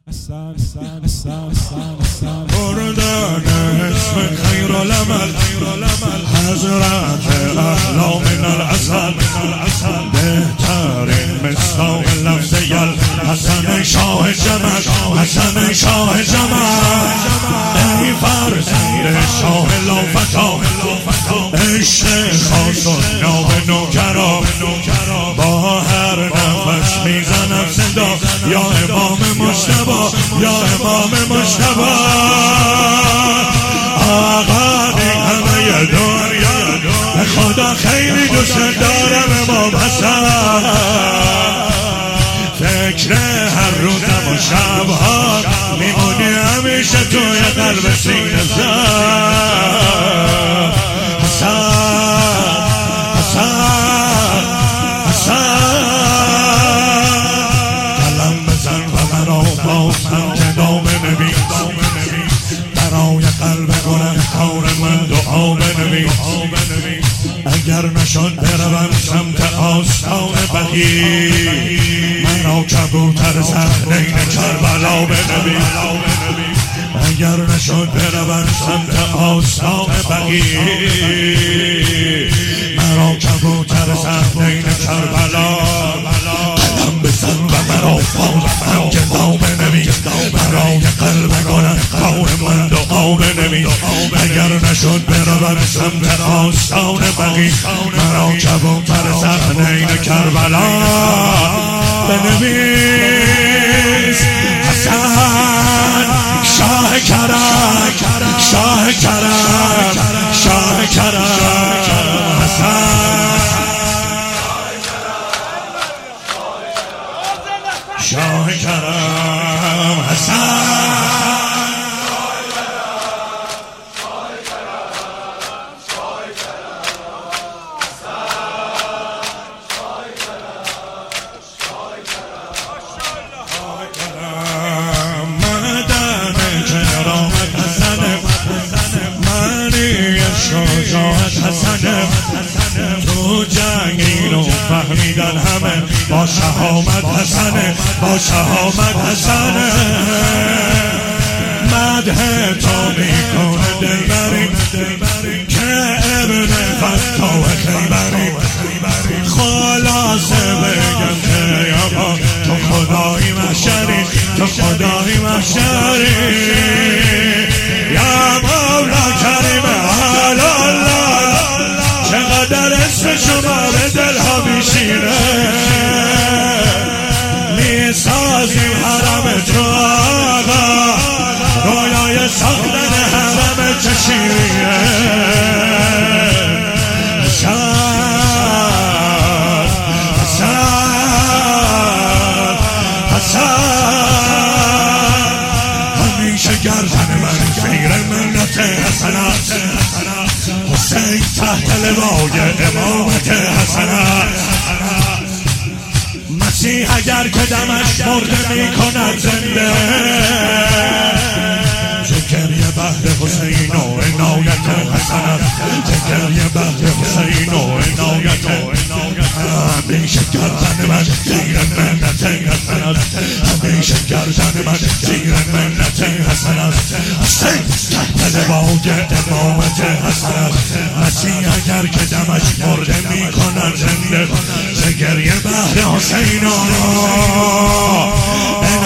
بردن اسم خیر العمل حضرت اعلی من العسل بهترین مصداق لفظ یل حسن شاه جمل ای فرزند شاه لافتا عشق خاص و ناب نوکرا با هر نفس میزنم صدا یا امام مجتبی آقا این همه دنیا به خدا خیلی دوست دارم امام حسن فکر هر روزم و شبها میمونی همیشه توی قلب سینه زن حسن قلم بزن و مرا بازم که دام نبی برای قلب گنهکار من دعا بنویس اگر نشد بروم سمت آستان بقیع مرا کبوتر صحنین کربلا بنویس اگر نشد بروم سمت آستان بقیع مرا کبوتر صحنین کربلا قلم بزن و مرا بازم که نام بنویس برای قلب گنهکار من دعا بنویس اگر نشد بروم سمت آستان بقیع مرا کبوتر صحنین کربلا بنویس حسن شاه کرم حسن شاه کرم حسن تو جنگ اینو فهمیدن همه با شهامت حسنه مدح تو میکنه دلبری که ابن فتاو خیبری خلاصه بگم که یابا تو خدای محشری یا مولا کریم چقدر اسم شما به دلها میشینه میسازیم حرم تو آقا رویای ساختن حرم چشیریه همیشه گردن من خیر منت حسنات حسین تحت لوای امامت حسنات مسیح اگر که دمش مرده میکند زنده گریه بهر حسین و عنایت حسنات گریه بهر حسین و عنایت همیشه گردن من زیر منت حسنات همیشه گردن من زیر منت حسنات حسین تحت لوای امامت حسنات مسیح اگر که دمش مرده میکند زنده گریه بهر حسین و